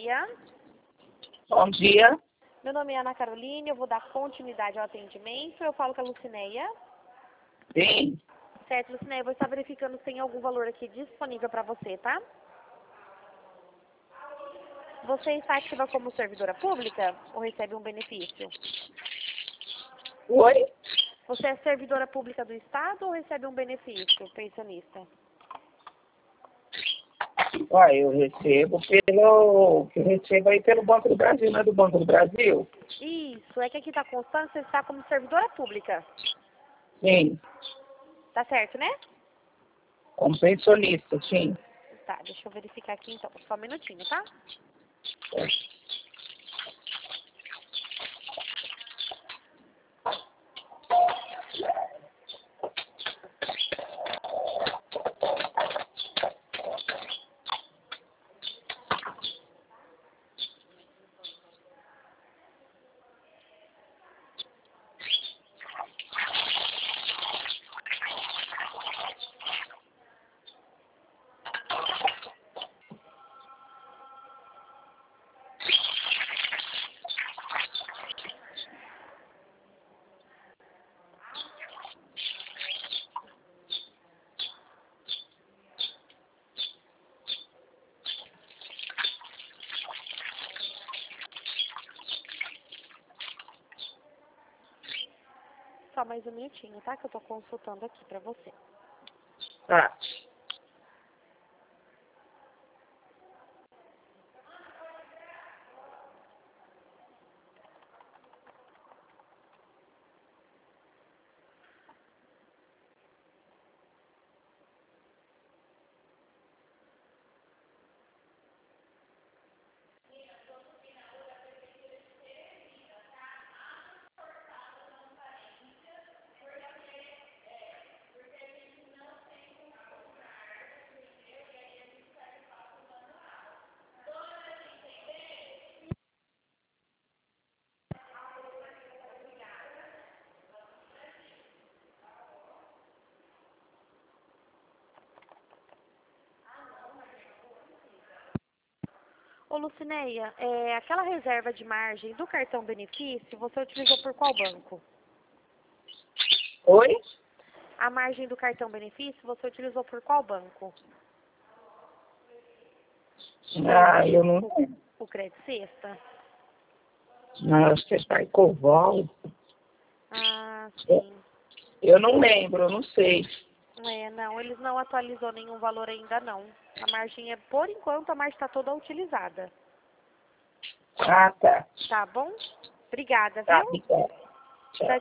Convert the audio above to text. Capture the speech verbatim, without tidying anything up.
dia. Bom dia. Meu nome é Ana Carolina, eu vou dar continuidade ao atendimento. Eu falo com a Lucineia. Sim. Certo, Lucineia, eu vou estar verificando se tem algum valor aqui disponível para você, tá? Você está ativa como servidora pública ou recebe um benefício? Oi? Você é servidora pública do Estado ou recebe um benefício pensionista? Olha, eu recebo pelo... Eu recebo aí pelo Banco do Brasil, não é do Banco do Brasil? Isso, é que aqui está constando que você está como servidora pública. Sim. Tá certo, né? Como pensionista, sim. Tá, deixa eu verificar aqui então. Só um minutinho, tá? Só mais um minutinho, tá? Que eu tô consultando aqui pra você. Tá. Ô, Lucineia, é, aquela reserva de margem do cartão benefício, você utilizou por qual banco? Oi? A margem do cartão benefício, você utilizou por qual banco? Ah, eu não... O Crédito Sexta? Não, acho que é Coval. Ah, sim. Eu não lembro, eu não sei. É, não, eles não atualizou nenhum valor ainda não. A margem é, por enquanto, a margem está toda utilizada. Ah, tá. Tá bom? Obrigada, Tá, viu? obrigada. Tchau.